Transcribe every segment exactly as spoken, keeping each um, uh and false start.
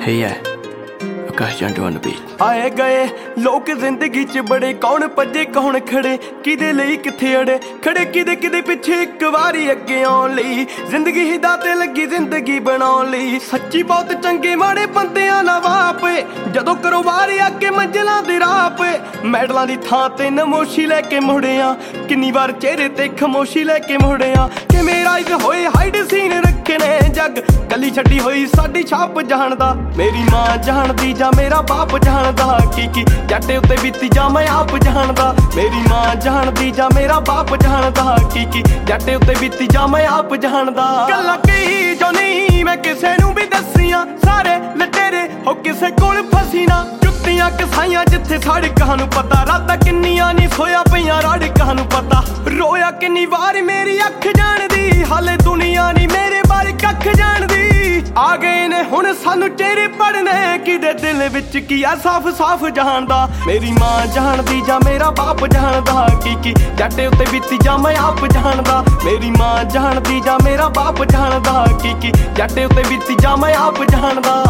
Hey yeah, Akash Jandu on the beat. ਆਏ ਗਏ ਲੋਕ ਜ਼ਿੰਦਗੀ ਚ ਬੜੇ, ਕੌਣ ਭੱਜੇ ਕੌਣ ਖੜੇ, ਕਿਦੇ ਲਈ ਕਿੱਥੇ ਅੜੇ ਖੜੇ, ਕਿਦੇ ਕਿਦੇ ਪਿੱਛੇ ਇੱਕ ਵਾਰੀ ਅੱਗੇ ਆਉਣ ਲਈ। ਜ਼ਿੰਦਗੀ ਹੀ ਦਾਤੇ ਲੱਗੀ ਜ਼ਿੰਦਗੀ ਬਣਾਉਣ ਲਈ। ਸੱਚੀ ਬਹੁਤ ਚੰਗੇ ਮਾੜੇ ਬੰਦਿਆਂ ਨਾਲ ਵਾਪੇ, ਜਦੋਂ ਕਰੋ ਵਾਰੀ ਅੱਗੇ ਮੰਜ਼ਲਾਂ ਦੇ ਰਾਹ ਪੇ। ਮੈਡਲਾਂ ਦੀ ਥਾਂ ਤੇ ਨਮੋਸ਼ੀ ਲੈ ਕੇ ਮੁੜਿਆ, ਕਿੰਨੀ ਵਾਰ ਚਿਹਰੇ ਤੇ ਖਮੋਸ਼ੀ ਲੈ ਕੇ ਮੁੜਿਆ। ਕਿ ਮੇਰਾ ਇੱਕ ਹੋਏ ਹਾਈਡ ਸੀਨ ਰੱਖੇ ਨੇ ਜੱਗ, ਕੱਲੀ ਛੱਡੀ ਹੋਈ ਸਾਡੀ ਛਾਪ ਜਾਣਦਾ। ਮੇਰੀ ਮਾਂ ਜਾਣਦੀ ਜਾਂ ਮੇਰਾ ਬਾਪ ਜਾਣਦਾ, ਕੀ ਕੀ ਜੱਟ ਉੱਤੇ ਬੀਤੀ ਜਾਂ ਮੈਂ ਆਪ ਜਾਣਦਾ। ਮੇਰੀ ਮਾਂ ਜਾਣਦੀ ਜਾਂ ਮੇਰਾ ਬਾਪ ਜਾਣਦਾ, ਕੀ ਕੀ ਜੱਟ ਉੱਤੇ ਬੀਤੀ ਜਾਂ ਮੈਂ ਆਪ ਜਾਣਦਾ। ਗੱਲਾਂ ਕਹੀ ਜੋ ਨਹੀਂ ਮੈਂ ਕਿਸੇ ਨੂੰ ਵੀ ਦੱਸੀਆਂ, ਸਾਰੇ ਲਟੇਰੇ ਹੋ ਕਿਸੇ ਕੋਲ ਫਸੀ ਨਾ। ਜੁੱਤੀਆਂ ਕਸਾਈਆਂ ਜਿੱਥੇ ਸੜਕਾਂ ਨੂੰ ਪਤਾ, ਰਾਤਾਂ ਕਿੰਨੀਆਂ ਨਹੀਂ ਸੋਇਆ ਪਈਆਂ ਰੜਕਾਂ ਨੂੰ ਪਤਾ। ਰੋਇਆ ਕਿੰਨੀ ਵਾਰ ਮੇਰੀ ਅੱਖ ਜਾਣਦੀ, ਹਾਲੇ ਦੁਨੀਆ ਨਹੀਂ ਮੇਰੇ ਬਾਰੇ ਕੱਖ ਜਾਣਦੀ। ਆ ਗਏ ਨੇ ਹੁਣ ਸਾਨੂੰ ਚਿਹਰੇ ਪੜਨੇ, ਕਿਦੇ ਦਿਲ ਵਿੱਚ ਕੀ ਆ ਸਾਫ਼ ਸਾਫ਼ ਜਾਣਦਾ। ਮੇਰੀ ਮਾਂ ਜਾਣਦੀ ਜਾਂ ਮੇਰਾ ਬਾਪ ਜਾਣਦਾ, ਕੀ ਕੀ ਜੱਟ ਉੱਤੇ ਬੀਤੀ ਜਾਂ ਮੈਂ ਆਪ ਜਾਣਦਾ। ਮੇਰੀ ਮਾਂ ਜਾਣਦੀ ਜਾਂ ਮੇਰਾ ਬਾਪ ਜਾਣਦਾ, ਕੀ ਕੀ ਜੱਟ ਉੱਤੇ ਬੀਤੀ ਜਾਂ ਮੈਂ ਆਪ ਜਾਣਦਾ।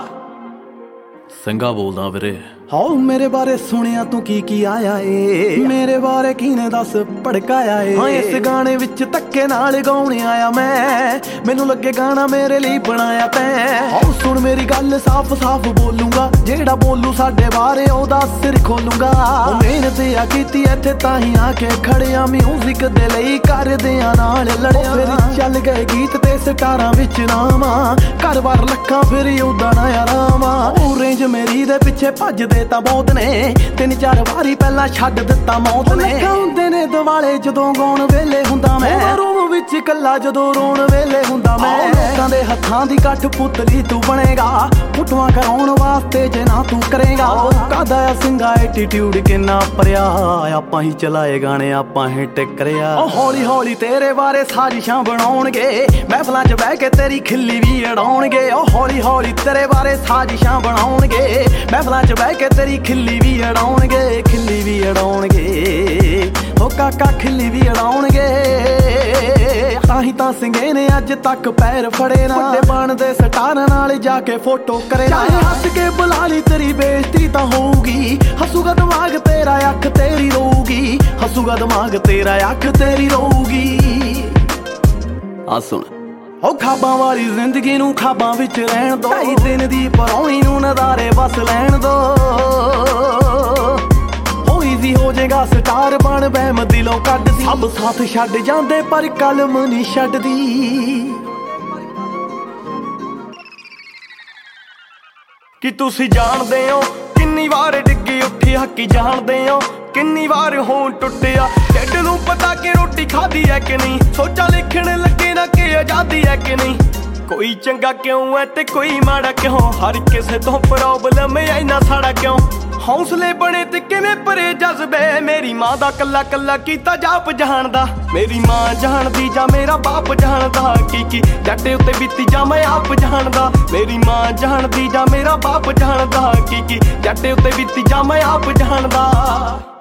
ਸਿੰਘਾ ਬੋਲਦਾ ਵੀਰੇ। ਹਾਉ ਮੇਰੇ ਬਾਰੇ ਸੁਣਿਆ ਤੂੰ ਕੀ ਕੀ ਆਇਆ ਏ, ਮੇਰੇ ਬਾਰੇ ਕਿਨੇ ਦੱਸ ਭੜਕਾਇਆ ਏ। ਹਾਂ ਇਸ ਗਾਣੇ ਵਿੱਚ ਧੱਕੇ ਨਾਲ ਗਾਉਣ ਆਇਆ ਮੈਂ, ਮੈਨੂੰ ਲੱਗੇ ਗਾਣਾ ਮੇਰੇ ਲਈ ਬਣਾਇਆ ਤੈਂ। ਹਾਉ ਸੁਣ ਮੇਰੀ ਗੱਲ ਸਾਫ਼ ਸਾਫ਼ ਬੋਲੂੰਗਾ, ਜਿਹੜਾ ਬੋਲੂ ਸਾਡੇ ਬਾਰੇ ਉਹਦਾ ਸਿਰ ਖੋਲੂੰਗਾ। ਮਿਹਨਤ ਆ ਕੀਤੀ ਇੱਥੇ ਤਾਂ ਹੀ ਆ ਕੇ ਖੜਿਆ, ਮਿਊਜ਼ਿਕ ਦੇ ਲਈ ਕਰਦੇ ਆ ਨਾਲ ਲੜਿਆ। ਫਿਰ ਚੱਲ ਗਏ ਗੀਤ ਤੇ ਸਟਾਰਾਂ ਵਿੱਚ ਨਾਵਾਂ, ਘਰ ਬਾਰ ਲੱਖਾਂ ਫਿਰ ਉਦਾਂ ਨਾ ਆਰਾਮਾਂ। ਉਹ ਰੇਂਜ ਮੇਰੀ ਦੇ ਪਿੱਛੇ ਭੱਜਦੇ ਤਾਂ ਬਹੁਤ ਨੇ, ਤਿੰਨ ਚਾਰ ਵਾਰੀ ਪਹਿਲਾਂ ਛੱਡ ਦਿੱਤਾ ਮੌਤ ਨੇ। ਹੁੰਦੇ ਨੇ ਦਿਵਾਲੇ ਜਦੋਂ ਗਾਉਣ ਵੇਲੇ ਹੁੰਦਾ ਮੈਂ, ਰੂਮ ਵਿੱਚ ਇਕੱਲਾ ਜਦੋਂ ਰੋਣ ਵੇਲੇ ਹੁੰਦਾ ਮੈਂ। ਲੋਕਾਂ ਦੇ ਹੱਥਾਂ ਦੀ ਕੱਠ ਪੁਤਲੀ ਤੂੰ ਬਣੇਗਾ, ਫੁੱਟਵਾਂ ਕਰਾਉਣ ਵਾਸਤੇ ਜੇ ਨਾ ਤੂੰ ਕਰੇਗਾ। ਕਾਦਾ ਆ ਸਿੰਘਾ ਐਟੀਟਿਊਡ ਕਿੰਨਾ ਭਰਿਆ, ਆਪਾਂ ਹੀ ਚਲਾਏ ਗਾਣੇ ਆਪਾਂ ਹੀ ਟਿਕਰਿਆ। ਹੌਲੀ ਹੌਲੀ ਤੇਰੇ ਬਾਰੇ ਸਾਜ਼ਿਸ਼ਾਂ ਬਣਾਉਣਗੇ, ਮਹਿਫਲਾਂ 'ਚ ਬਹਿ ਕੇ ਤੇਰੀ ਖਿੱਲੀ ਵੀ ਅੜਾਉਣਗੇ। ਉਹ ਹੌਲੀ ਹੌਲੀ ਤੇਰੇ ਬਾਰੇ ਸਾਜ਼ਿਸ਼ਾਂ ਬਣਾਉਣਗੇ, ਮਹਿਫਲਾਂ 'ਚ ਬਹਿ ਕੇ ਤੇਰੀ ਖਿੱਲੀ ਵੀ ਅੜਾਉਣਗੇ, ਖਿੱਲੀ ਵੀ ਅੜਾਉਣਗੇ। ਹੋ ਕਾਕਾ ਖਿੱਲੀ ਵੀ ਅੜਾਉਣਗੇ। ਤਾਂ ਹੀ ਤਾਂ ਸਿੰਘੇ ਨੇ ਅੱਜ ਤੱਕ ਪੈਰ ਫੜੇ ਨਾ, ਵੱਡੇ ਬਣਦੇ ਸਟਾਰਾਂ ਨਾਲ ਜਾ ਕੇ ਫੋਟੋ ਕਰੇ ਨਾ। ਹੱਸ ਕੇ ਬੁਲਾ ਲਈ ਤੇਰੀ ਬੇਇੱਜ਼ਤੀ ਤਾਂ ਹੋਊਗੀ, ਹੱਸੂਗਾ ਦਿਮਾਗ ਤੇਰਾ ਅੱਖ ਤੇਰੀ ਰੋਊਗੀ, ਹੱਸੂਗਾ ਦਿਮਾਗ ਤੇਰਾ ਅੱਖ ਤੇਰੀ ਰੋਊਗੀ। ਆ ਸੁਣ ਹੋ ਖਾਬਾਂ ਵਾਲੀ ਜ਼ਿੰਦਗੀ ਨੂੰ ਖਾਬਾਂ ਵਿੱਚ ਰਹਿਣ ਦੋ, ਢਾਈ ਦਿਨ ਦੀ ਪਰੌਣੀ ਨੂੰ ਨਜ਼ਾਰੇ ਬਸ ਲੈਣ ਦੋ। ਹੋ ਈਜ਼ੀ ਹੋ ਜਾਏਗਾ ਸਟਾਰ ਬਣ ਬਹਿਮ ਦਿਲੋਂ ਕੱਢਦੀ, ਸਭ ਸਾਥ ਛੱਡ ਜਾਂਦੇ ਪਰ ਕਲਮ ਨਹੀਂ ਛੱਡਦੀ। ਕਿ ਤੁਸੀਂ ਜਾਣਦੇ ਹੋ ਕਿੰਨੀ ਵਾਰ ਡਿੱਗੀ ਉੱਠੀ, ਹੱਕੀ ਜਾਣਦੇ ਹੋ ਕਿੰਨੀ ਵਾਰ ਹੋਂ ਟੁੱਟਿਆ। ਢਿੱਡ ਨੂੰ ਪਤਾ ਕਿ ਰੋਟੀ ਖਾਦੀ ਹੈ ਕਿ ਨਹੀਂ, ਸੋਚਾਂ ਲਿਖਣ ਲੱਗੇ ਨਾ ਕਿ ਆਜ਼ਾਦੀ ਹੈ ਕਿ ਨਹੀਂ। ਕੋਈ ਚੰਗਾ ਕਿਉਂ ਹੈ ਤੇ ਕੋਈ ਮਾੜਾ ਕਿਉਂ, ਹਰ ਕਿਸੇ ਤੋਂ ਪ੍ਰੋਬਲਮ ਐ ਇੰਨਾ ਸਾੜਾ ਕਿਉਂ। ਹੌਸਲੇ ਬਣੇ ਤੇ ਕਿਵੇਂ ਭਰੇ ਜਜ਼ਬੇ, ਮੇਰੀ ਮਾਂ ਦਾ ਕੱਲਾ ਕੱਲਾ ਕੀਤਾ ਜਾਪ ਜਾਣਦਾ। ਮੇਰੀ ਮਾਂ ਜਾਣਦੀ ਜਾਂ ਮੇਰਾ ਬਾਪ ਜਾਣਦਾ, ਕੀ ਕੀ ਜੱਟ ਉੱਤੇ ਬੀਤੀ ਜਾਂ ਮੈਂ ਆਪ ਜਾਣਦਾ। ਮੇਰੀ ਮਾਂ ਜਾਣਦੀ ਜਾਂ ਮੇਰਾ ਬਾਪ ਜਾਣਦਾ, ਕੀ ਕੀ ਜੱਟ ਉੱਤੇ ਬੀਤੀ ਜਾਂ ਮੈਂ ਆਪ ਜਾਣਦਾ।